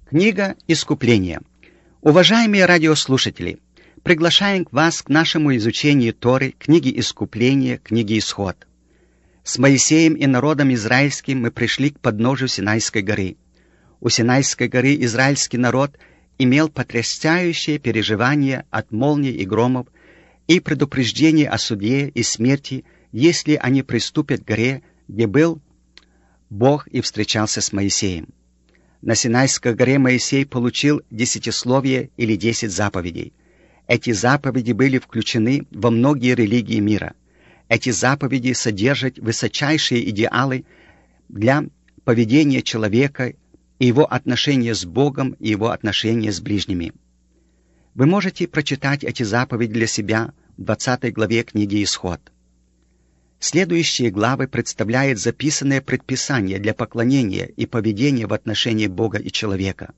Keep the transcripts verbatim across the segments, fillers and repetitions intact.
Книга Искупления. Уважаемые радиослушатели, приглашаем вас к нашему изучению Торы, книги Искупления, книги Исход. С Моисеем и народом израильским мы пришли к подножию Синайской горы. У Синайской горы израильский народ имел потрясающее переживание от молний и громов и предупреждение о суде и смерти, если они приступят к горе, где был Бог и встречался с Моисеем. На Синайской горе Моисей получил десятисловие или десять заповедей. Эти заповеди были включены во многие религии мира. Эти заповеди содержат высочайшие идеалы для поведения человека и его отношения с Богом и его отношения с ближними. Вы можете прочитать эти заповеди для себя в двадцатой главе книги Исход. Следующие главы представляют записанные предписания для поклонения и поведения в отношении Бога и человека.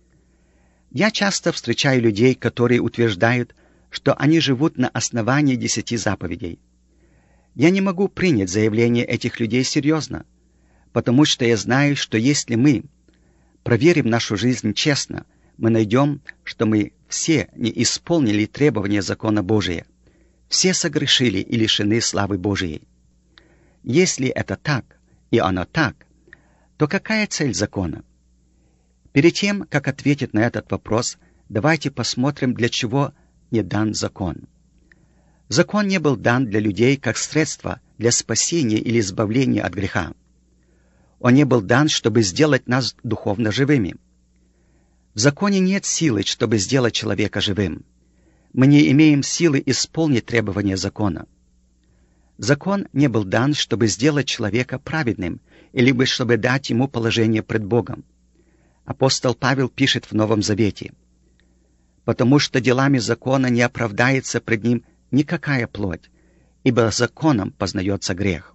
Я часто встречаю людей, которые утверждают, что они живут на основании десяти заповедей. Я не могу принять заявление этих людей серьезно, потому что я знаю, что если мы проверим нашу жизнь честно, мы найдем, что мы все не исполнили требования закона Божия. Все согрешили и лишены славы Божией. Если это так, и оно так, то какая цель закона? Перед тем, как ответить на этот вопрос, давайте посмотрим, для чего не дан закон. Закон не был дан для людей как средство для спасения или избавления от греха. Он не был дан, чтобы сделать нас духовно живыми. В законе нет силы, чтобы сделать человека живым. Мы не имеем силы исполнить требования закона. Закон не был дан, чтобы сделать человека праведным, или чтобы дать ему положение пред Богом. Апостол Павел пишет в Новом Завете: «Потому что делами закона не оправдается пред ним никакая плоть, ибо законом познается грех».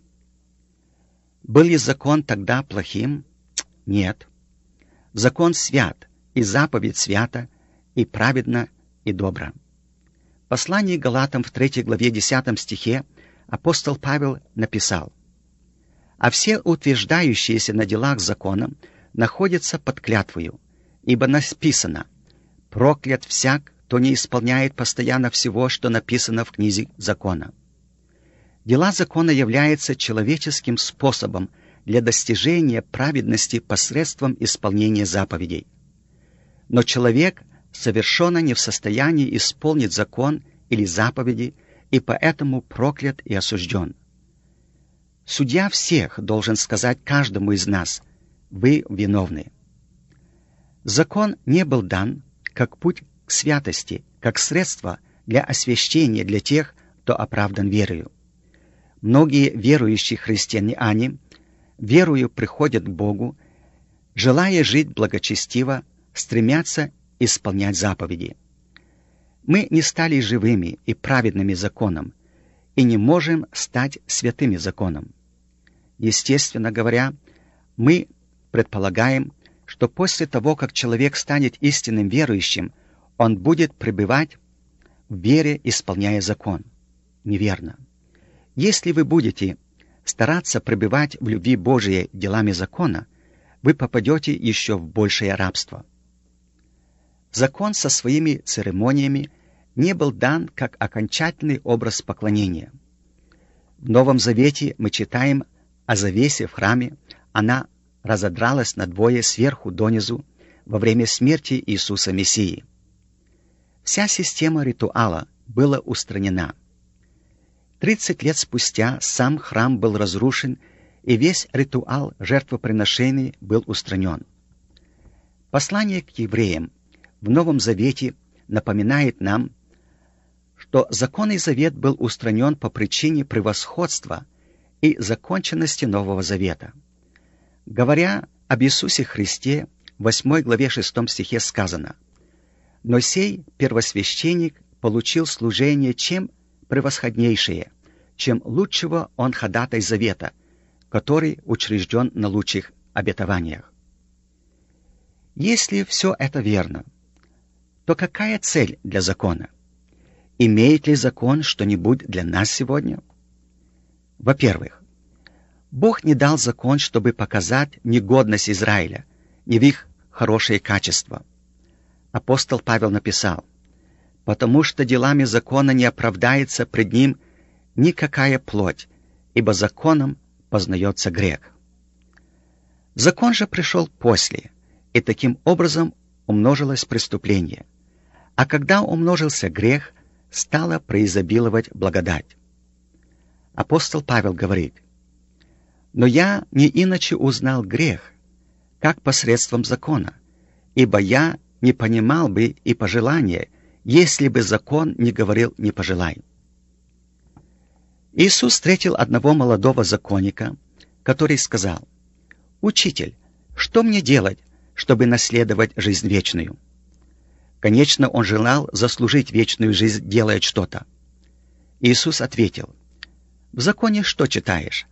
Был ли закон тогда плохим? Нет. Закон свят, и заповедь свята, и праведна, и добра. В послании к Галатам в третьей главе десятом стихе апостол Павел написал: «А все утверждающиеся на делах законом находятся под клятвою, ибо написано: проклят всяк, кто не исполняет постоянно всего, что написано в книге закона». Дела закона являются человеческим способом для достижения праведности посредством исполнения заповедей. Но человек совершенно не в состоянии исполнить закон или заповеди, и поэтому проклят и осужден. Судья всех должен сказать каждому из нас: вы виновны. Закон не был дан как путь к святости, как средство для освящения для тех, кто оправдан верою. Многие верующие христиане, верою приходят к Богу, желая жить благочестиво, стремятся исполнять заповеди. Мы не стали живыми и праведными законом, и не можем стать святыми законом. Естественно говоря, мы предполагаем, что после того, как человек станет истинным верующим, он будет пребывать в вере, исполняя закон. Неверно. Если вы будете стараться пребывать в любви Божией делами закона, вы попадете еще в большее рабство. Закон со своими церемониями не был дан как окончательный образ поклонения. В Новом Завете мы читаем о завесе в храме. Она разодралась надвое сверху донизу во время смерти Иисуса Мессии. Вся система ритуала была устранена. Тридцать лет спустя сам храм был разрушен, и весь ритуал жертвоприношений был устранен. Послание к евреям в Новом Завете напоминает нам, что законный завет был устранен по причине превосходства и законченности Нового Завета. Говоря об Иисусе Христе, в восьмой главе шестом стихе сказано: «Но сей первосвященник получил служение чем превосходнейшее, чем лучшего он ходатай завета, который учрежден на лучших обетованиях». Если все это верно, то какая цель для закона? Имеет ли закон что-нибудь для нас сегодня? Во-первых, Бог не дал закон, чтобы показать негодность Израиля, не в их хорошие качества. Апостол Павел написал: «Потому что делами закона не оправдается пред ним никакая плоть, ибо законом познается грех». Закон же пришел после, и таким образом умножилось преступление. А когда умножился грех, стала преизобиловать благодать. Апостол Павел говорит: «Но я не иначе узнал грех, как посредством закона, ибо я не понимал бы и пожелания, если бы закон не говорил «не пожелай». Иисус встретил одного молодого законника, который сказал: «Учитель, что мне делать, чтобы наследовать жизнь вечную?» Конечно, он желал заслужить вечную жизнь, делая что-то. Иисус ответил: «В законе что читаешь?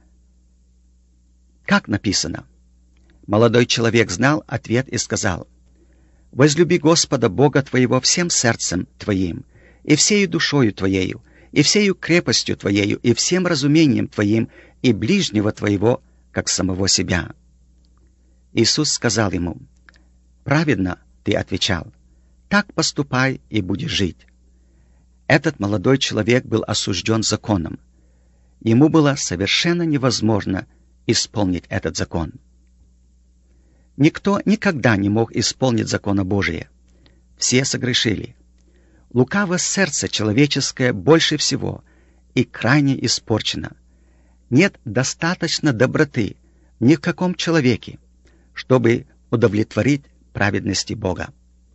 Как написано?» Молодой человек знал ответ и сказал: «Возлюби Господа Бога твоего всем сердцем твоим, и всею душою твоею, и всею крепостью твоею, и всем разумением твоим, и ближнего твоего, как самого себя». Иисус сказал ему: «Праведно ты отвечал, так поступай и будешь жить». Этот молодой человек был осужден законом. Ему было совершенно невозможно исполнить этот закон. Никто никогда не мог исполнить закона Божия. Все согрешили. Лукаво сердце человеческое больше всего и крайне испорчено. Нет достаточно доброты ни в каком человеке, чтобы удовлетворить праведности Бога.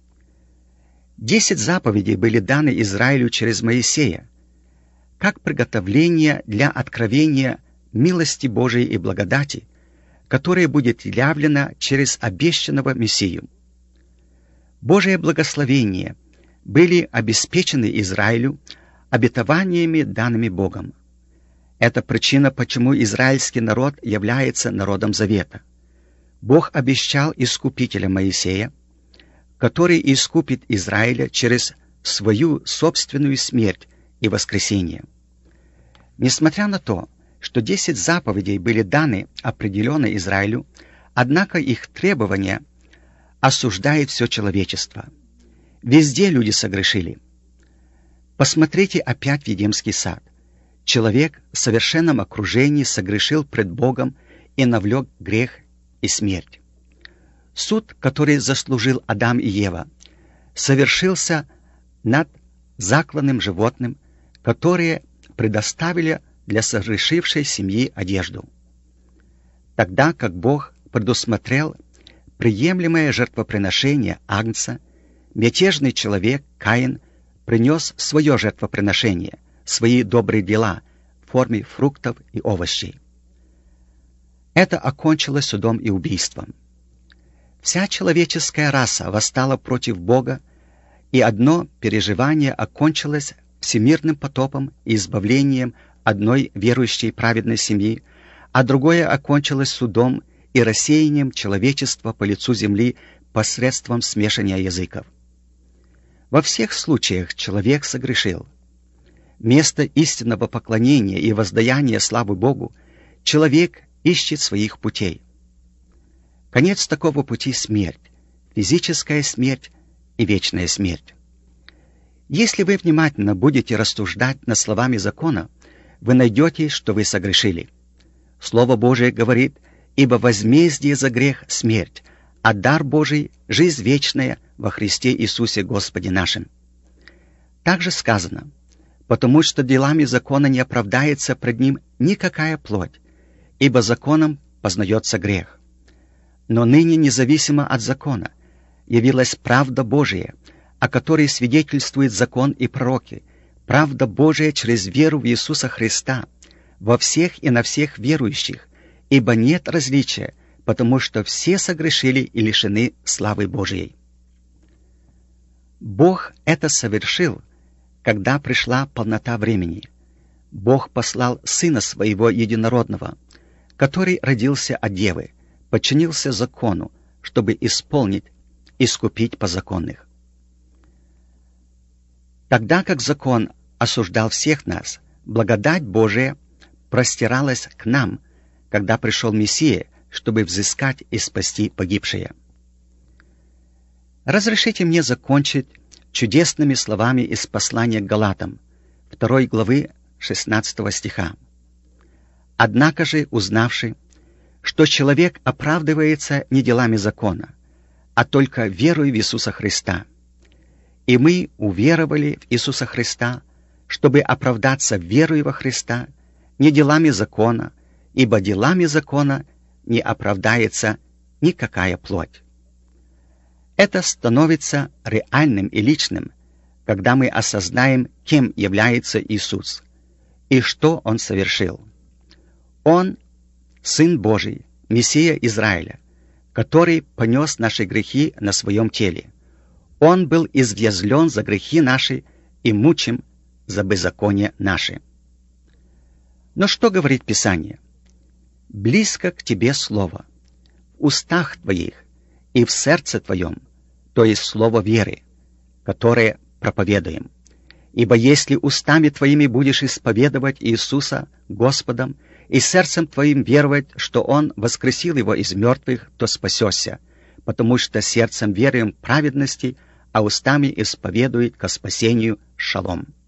Десять заповедей были даны Израилю через Моисея, как приготовление для откровения милости Божией и благодати, которая будет явлена через обещанного Мессию. Божие благословения были обеспечены Израилю обетованиями, данными Богом. Это причина, почему израильский народ является народом завета. Бог обещал искупителя Моисея, который искупит Израиля через свою собственную смерть и воскресение. Несмотря на то, что десять заповедей были даны определенно Израилю, однако их требования осуждают все человечество. Везде люди согрешили. Посмотрите опять в Едемский сад. Человек в совершенном окружении согрешил пред Богом и навлек грех и смерть. Суд, который заслужил Адам и Ева, совершился над закланным животным, которые предоставили для согрешившей семьи одежду. Тогда как Бог предусмотрел приемлемое жертвоприношение агнца, мятежный человек Каин принес свое жертвоприношение, свои добрые дела в форме фруктов и овощей. Это окончилось судом и убийством. Вся человеческая раса восстала против Бога, и одно переживание окончилось всемирным потопом и избавлением одной верующей праведной семьи, а другое окончилось судом и рассеянием человечества по лицу земли посредством смешания языков. Во всех случаях человек согрешил. Вместо истинного поклонения и воздаяния славы Богу человек ищет своих путей. Конец такого пути — смерть, физическая смерть и вечная смерть. Если вы внимательно будете рассуждать над словами закона, вы найдете, что вы согрешили. Слово Божие говорит: «Ибо возмездие за грех — смерть, а дар Божий — жизнь вечная во Христе Иисусе Господе нашим». Также сказано: «Потому что делами закона не оправдается пред ним никакая плоть, ибо законом познается грех». Но ныне, независимо от закона, явилась правда Божия, о которой свидетельствует закон и пророки, правда Божия через веру в Иисуса Христа, во всех и на всех верующих, ибо нет различия, потому что все согрешили и лишены славы Божией. Бог это совершил, когда пришла полнота времени. Бог послал Сына Своего Единородного, который родился от Девы, подчинился закону, чтобы исполнить, искупить беззаконных. Тогда как закон осуждал всех нас, благодать Божия простиралась к нам, когда пришел Мессия, чтобы взыскать и спасти погибшие. Разрешите мне закончить чудесными словами из послания к Галатам, второй главы шестнадцатого стиха. «Однако же, узнавши, что человек оправдывается не делами закона, а только верою в Иисуса Христа. И мы уверовали в Иисуса Христа, чтобы оправдаться верою во Христа, не делами закона, ибо делами закона не оправдается никакая плоть». Это становится реальным и личным, когда мы осознаем, кем является Иисус и что Он совершил. Он — Сын Божий, Мессия Израиля, который понес наши грехи на своем теле. Он был извязлен за грехи наши и мучим за беззаконие наши. Но что говорит Писание? «Близко к тебе слово, в устах твоих и в сердце твоем, то есть слово веры, которое проповедуем. Ибо если устами твоими будешь исповедовать Иисуса Господом и сердцем твоим веровать, что Он воскресил Его из мертвых, то спасешься, потому что сердцем веруем в праведности, а устами исповедует ко спасению шалом».